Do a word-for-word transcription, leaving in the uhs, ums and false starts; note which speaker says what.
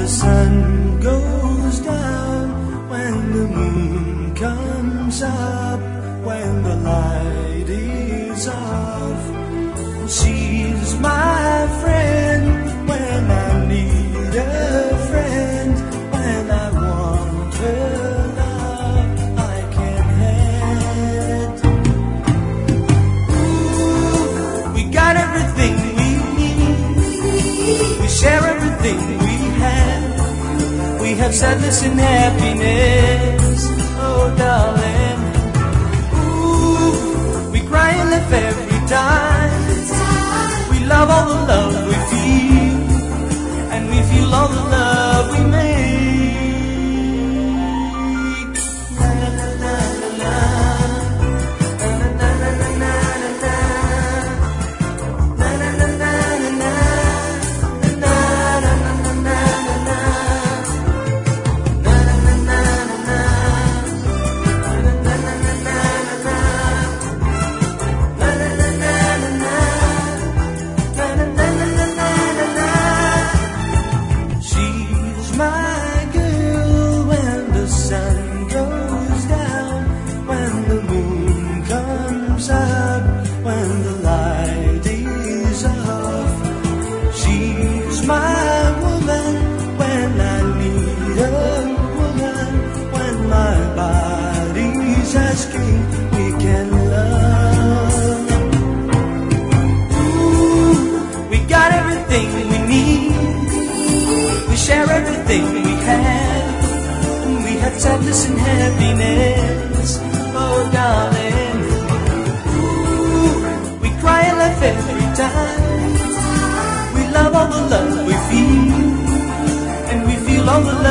Speaker 1: sun goes down, when the moon comes up, when the light is off. She's my friend when I need a friend, when I want her love I can have. Ooh, we got everything we need, we share everything we have. We have sadness and happiness, oh darling. Ooh, we cry and laugh every time. We love all the love we feel, and we feel all the love we make. La la la la la, la la la la la la, la la la la la, la la la la la. Asking we can love. Ooh, we got everything we need, we share everything we have, and we have sadness and happiness, oh darling. Ooh, we cry and laugh every time. We love all the love we feel, and we feel all the love